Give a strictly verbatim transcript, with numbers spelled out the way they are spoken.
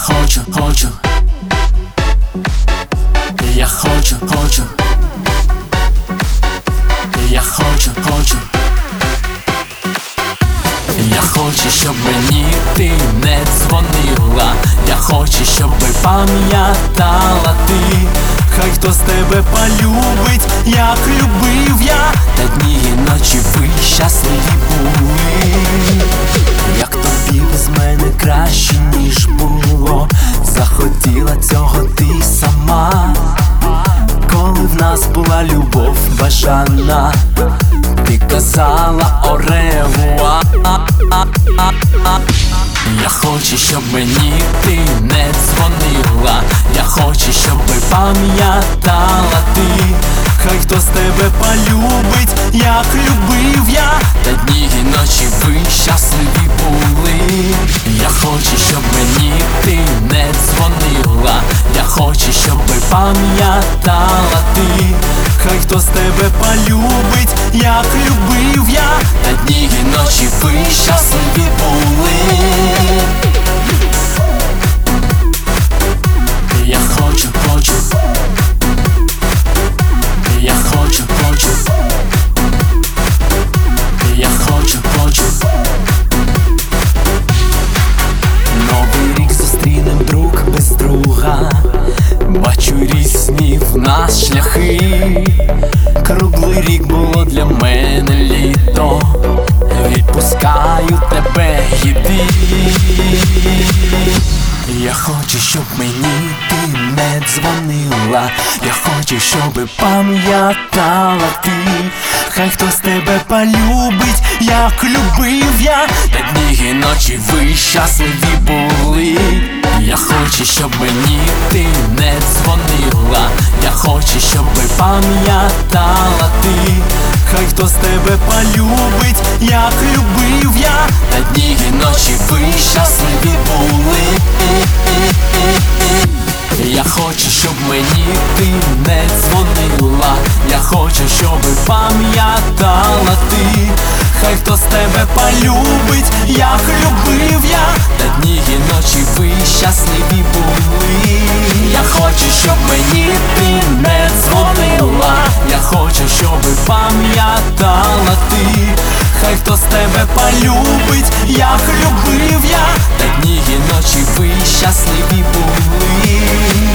хочу, хочу, я хочу, хочу, я хочу, хочу, я хочу, щоб мені ти не дзвонила. Я хочу, щоб пам'ятала ти. Хай хто з тебе полюбить, як любив я, та дні і ночі ви щасливі були. Як тобі без мене краще, ніж було. Захотіла цього ти сама. Коли в нас була любов бажана, ти казала оревуа. Я хочу, щоб мені ти не дзвонила. Я хочу, щоб пам'ятала ти. Хай хто з тебе полюбить, як любив я, та дні і ночі ви щасливі були. Я хочу, щоб мені ти не дзвонила. Я хочу, щоб пам'ятала ти. Хай хто з тебе полюбить, як любив я, та дні і ночі ви щасливі були. Я хочу, хочу, я хочу, хочу, я хочу, хочу. Новий рік зустрінем друг без друга. Бачу різні в нас шляхи. Круглий рік було для мене літо. Відпускаю тебе, йди. Я хочу, щоб мені ти не дзвонила. Я хочу, щоб пам'ятала ти. Хай хто з тебе полюбить, як любив я, та дні і ночі ви щасливі були. Я хочу, щоб мені ти не дзвонила. Я хочу, щоб пам'ятала ти. Хай хто з тебе полюбить, як любив я, та дні і ночі ви щасливі були. Я хочу, щоб мені ти не дзвонила. Я хочу, щоб пам'ятала ти. Хай хто з тебе полюбить, як любив я, та дні і ночі ви щасливі були. Я хочу, щоб мені ти не дзвонила. Я хочу, щоб пам'ятала ти. Хай хто з тебе полюбить, як любив я, та дні і ночі ви щасливі були.